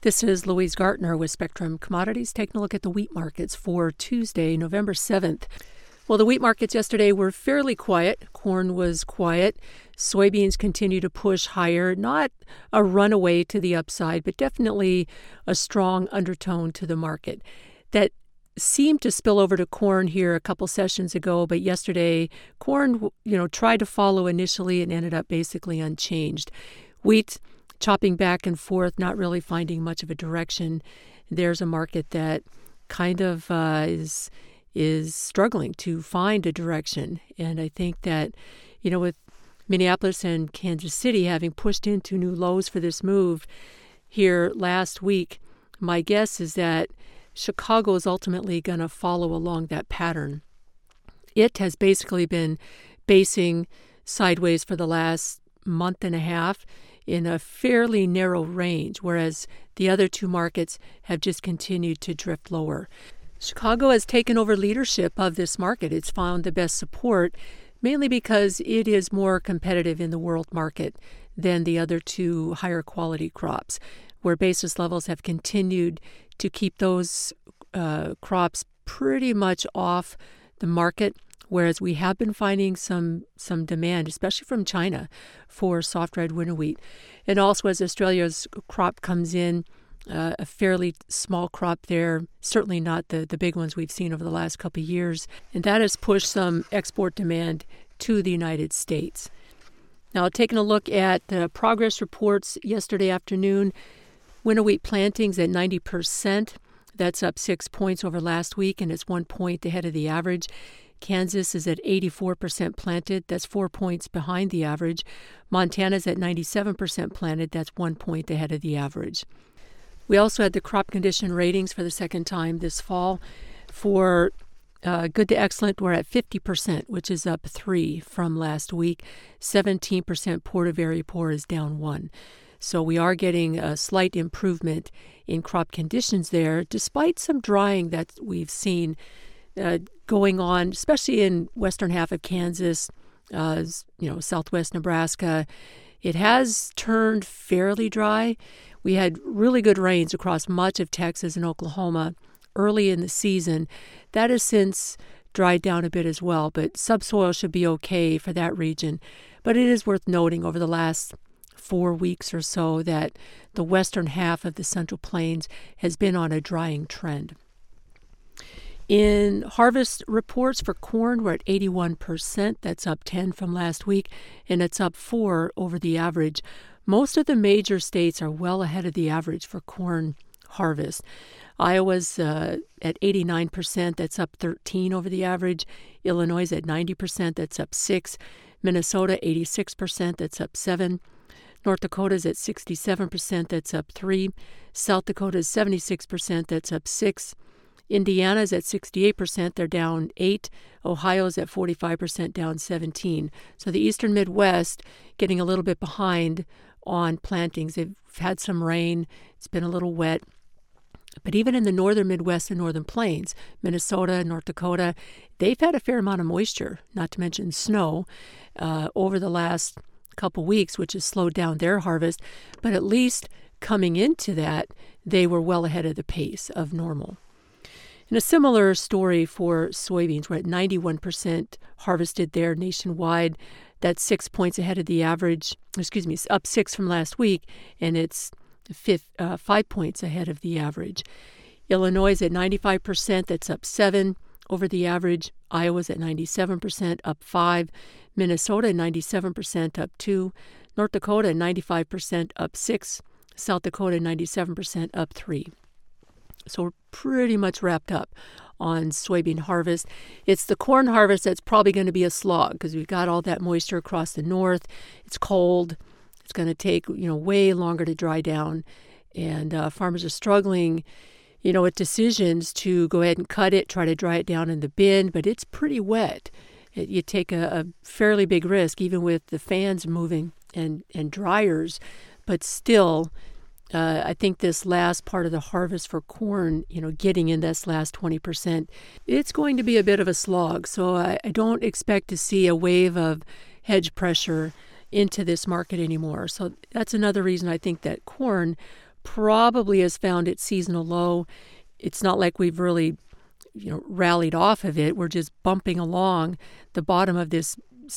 This is Louise Gartner with Spectrum Commodities, taking a look at the wheat markets for Tuesday, November 7th. Well, the wheat markets yesterday were fairly quiet. Corn was quiet. Soybeans continue to push higher. Not a runaway to the upside, but definitely a strong undertone to the market. That seemed to spill over to corn here a couple sessions ago, but yesterday corn, tried to follow initially and ended up basically unchanged. Wheat chopping back and forth, not really finding much of a direction. There's a market that kind of is struggling to find a direction. And I think that, with Minneapolis and Kansas City having pushed into new lows for this move here last week, my guess is that Chicago is ultimately going to follow along that pattern. It has basically been basing sideways for the last month and a half in a fairly narrow range, whereas the other two markets have just continued to drift lower. Chicago has taken over leadership of this market. It's found the best support, mainly because it is more competitive in the world market than the other two higher quality crops, where basis levels have continued to keep those crops pretty much off the market, whereas we have been finding some demand, especially from China, for soft red winter wheat. And also as Australia's crop comes in, a fairly small crop there, certainly not the big ones we've seen over the last couple of years, and that has pushed some export demand to the United States. Now, taking a look at the progress reports yesterday afternoon, winter wheat plantings at 90%. That's up 6 points over last week, and it's 1 point ahead of the average. Kansas is at 84% planted. That's 4 points behind the average. Montana's at 97% planted. That's 1 point ahead of the average. We also had the crop condition ratings for the second time this fall. For good to excellent, we're at 50%, which is up 3 from last week. 17% poor to very poor is down 1. So we are getting a slight improvement in crop conditions there, despite some drying that we've seen going on, especially in western half of Kansas, southwest Nebraska. It has turned fairly dry. We had really good rains across much of Texas and Oklahoma early in the season. That has since dried down a bit as well, but subsoil should be okay for that region. But it is worth noting over the last 4 weeks or so that the western half of the Central Plains has been on a drying trend. In harvest reports for corn, we're at 81%. That's up 10 from last week, and it's up 4 over the average. Most of the major states are well ahead of the average for corn harvest. Iowa's at 89%. That's up 13 over the average. Illinois is at 90%. That's up 6. Minnesota, 86%. That's up 7. North Dakota's at 67%. That's up 3. South Dakota's 76%. That's up 6. Indiana's at 68%, they're down 8. Ohio's at 45%, down 17. So the eastern Midwest getting a little bit behind on plantings. They've had some rain. It's been a little wet. But even in the northern Midwest and northern plains, Minnesota, North Dakota, they've had a fair amount of moisture, not to mention snow, over the last couple weeks, which has slowed down their harvest. But at least coming into that, they were well ahead of the pace of normal. And a similar story for soybeans. We're at 91% harvested there nationwide. That's 6 points ahead of the average. Up 6 from last week, and it's 5 points ahead of the average. Illinois is at 95%. That's up 7 over the average. Iowa's at 97%, up 5. Minnesota at 97%, up 2. North Dakota at 95%, up 6. South Dakota 97%, up 3. So we're pretty much wrapped up on soybean harvest. It's the corn harvest that's probably going to be a slog because we've got all that moisture across the north. It's cold. It's going to take, way longer to dry down. And farmers are struggling, with decisions to go ahead and cut it, try to dry it down in the bin, but it's pretty wet. You take a fairly big risk, even with the fans moving and dryers, but still, I think this last part of the harvest for corn, getting in this last 20%, it's going to be a bit of a slog. So I don't expect to see a wave of hedge pressure into this market anymore. So that's another reason I think that corn probably has found its seasonal low. It's not like we've really, rallied off of it. We're just bumping along the bottom of this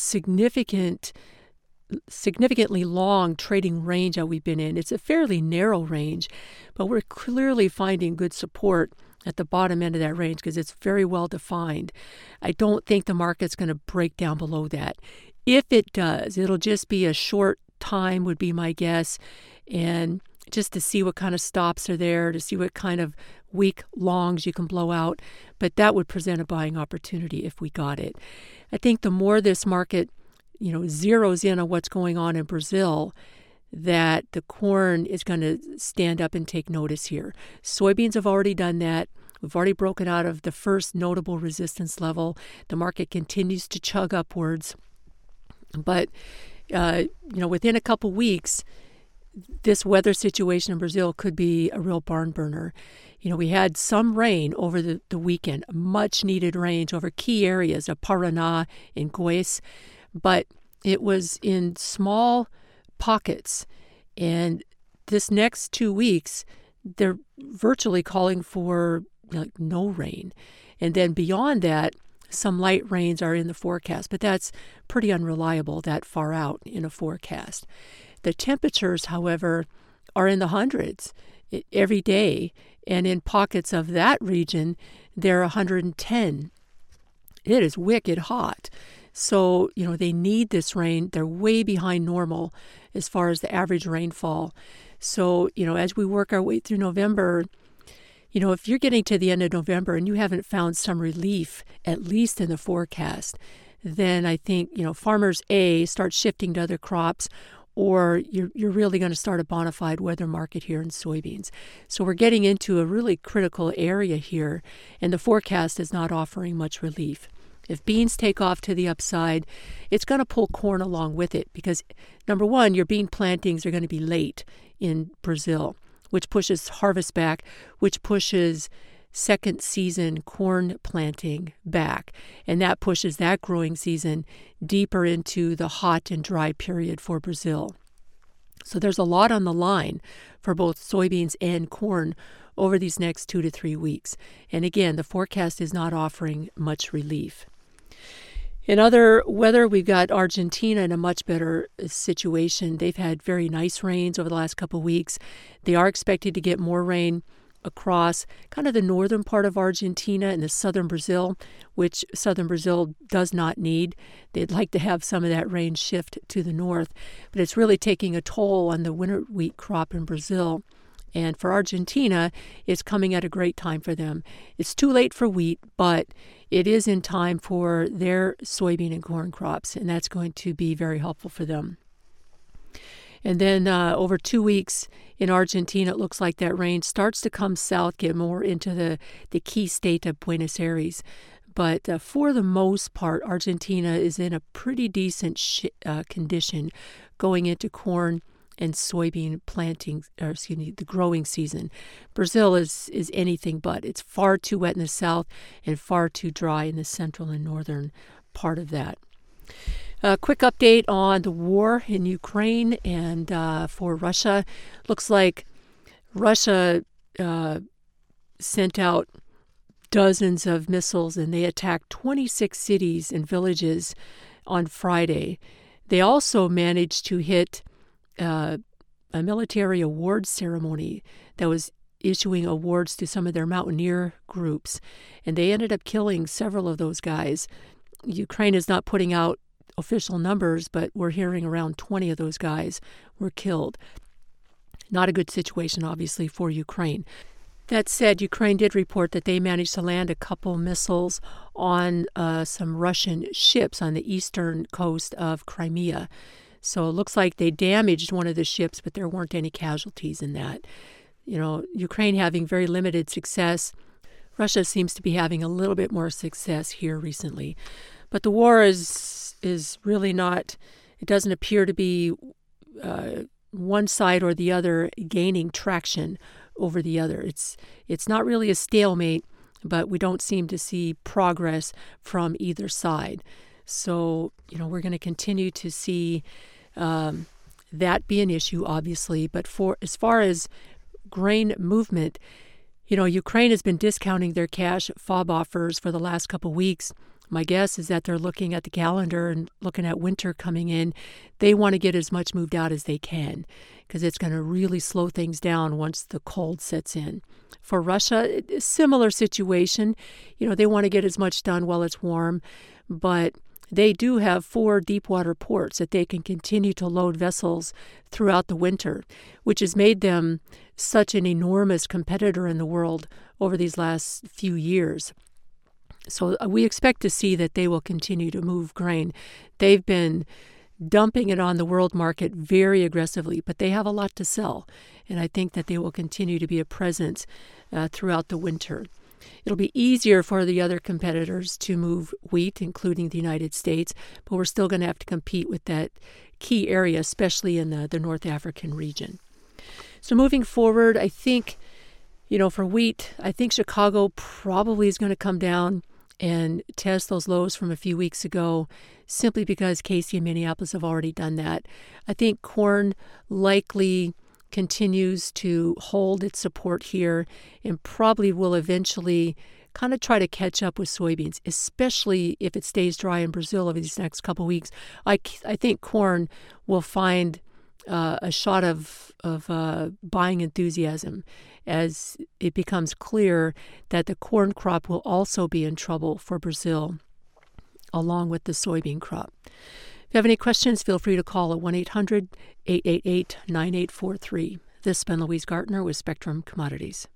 significantly long trading range that we've been in. It's a fairly narrow range, but we're clearly finding good support at the bottom end of that range because it's very well defined. I don't think the market's going to break down below that. If it does, it'll just be a short time would be my guess, and just to see what kind of stops are there, to see what kind of weak longs you can blow out. But that would present a buying opportunity if we got it. I think the more this market zeroes in on what's going on in Brazil, that the corn is going to stand up and take notice here. Soybeans have already done that. We've already broken out of the first notable resistance level. The market continues to chug upwards. But, within a couple weeks, this weather situation in Brazil could be a real barn burner. We had some rain over the weekend, much needed rain over key areas of Paraná and Goiás, but it was in small pockets. And this next 2 weeks, they're virtually calling for no rain. And then beyond that, some light rains are in the forecast, but that's pretty unreliable that far out in a forecast. The temperatures, however, are in the hundreds every day, and in pockets of that region, they're 110. It is wicked hot. So, they need this rain. They're way behind normal as far as the average rainfall. So, as we work our way through November, if you're getting to the end of November and you haven't found some relief, at least in the forecast, then I think, farmers, start shifting to other crops, or you're really going to start a bona fide weather market here in soybeans. So we're getting into a really critical area here, and the forecast is not offering much relief. If beans take off to the upside, it's going to pull corn along with it because, number one, your bean plantings are going to be late in Brazil, which pushes harvest back, which pushes second season corn planting back, and that pushes that growing season deeper into the hot and dry period for Brazil. So there's a lot on the line for both soybeans and corn over these next 2 to 3 weeks. And again, the forecast is not offering much relief. In other weather, we've got Argentina in a much better situation. They've had very nice rains over the last couple of weeks. They are expected to get more rain across kind of the northern part of Argentina and the southern Brazil, which southern Brazil does not need. They'd like to have some of that rain shift to the north, but it's really taking a toll on the winter wheat crop in Brazil. And for Argentina, it's coming at a great time for them. It's too late for wheat, but it is in time for their soybean and corn crops, and that's going to be very helpful for them. And then over 2 weeks in Argentina, it looks like that rain starts to come south, get more into the key state of Buenos Aires. But for the most part, Argentina is in a pretty decent condition going into corn and soybean planting, the growing season. Brazil is anything but. It's far too wet in the south and far too dry in the central and northern part of that. A quick update on the war in Ukraine and for Russia. Looks like Russia sent out dozens of missiles and they attacked 26 cities and villages on Friday. They also managed to hit a military awards ceremony that was issuing awards to some of their mountaineer groups, and they ended up killing several of those guys. Ukraine is not putting out official numbers, but we're hearing around 20 of those guys were killed. Not a good situation, obviously, for Ukraine. That said, Ukraine did report that they managed to land a couple missiles on some Russian ships on the eastern coast of Crimea. So it looks like they damaged one of the ships, but there weren't any casualties in that. Ukraine having very limited success. Russia seems to be having a little bit more success here recently. But the war is really not, it doesn't appear to be one side or the other gaining traction over the other. It's not really a stalemate, but we don't seem to see progress from either side. So, we're going to continue to see that be an issue, obviously. But as far as grain movement. Ukraine has been discounting their cash FOB offers for the last couple of weeks. My guess is that they're looking at the calendar and looking at winter coming in. They want to get as much moved out as they can because it's going to really slow things down once the cold sets in. For Russia, similar situation. They want to get as much done while it's warm, but they do have 4 deep-water ports that they can continue to load vessels throughout the winter, which has made them such an enormous competitor in the world over these last few years. So we expect to see that they will continue to move grain. They've been dumping it on the world market very aggressively, but they have a lot to sell, and I think that they will continue to be a presence throughout the winter. It'll be easier for the other competitors to move wheat, including the United States, but we're still going to have to compete with that key area, especially in the North African region. So moving forward, I think, for wheat, I think Chicago probably is going to come down and test those lows from a few weeks ago, simply because Casey and Minneapolis have already done that. I think corn likely continues to hold its support here and probably will eventually kind of try to catch up with soybeans, especially if it stays dry in Brazil over these next couple of weeks. I think corn will find a shot of buying enthusiasm as it becomes clear that the corn crop will also be in trouble for Brazil, along with the soybean crop. If you have any questions, feel free to call at 1-800-888-9843. This has been Louise Gartner with Spectrum Commodities.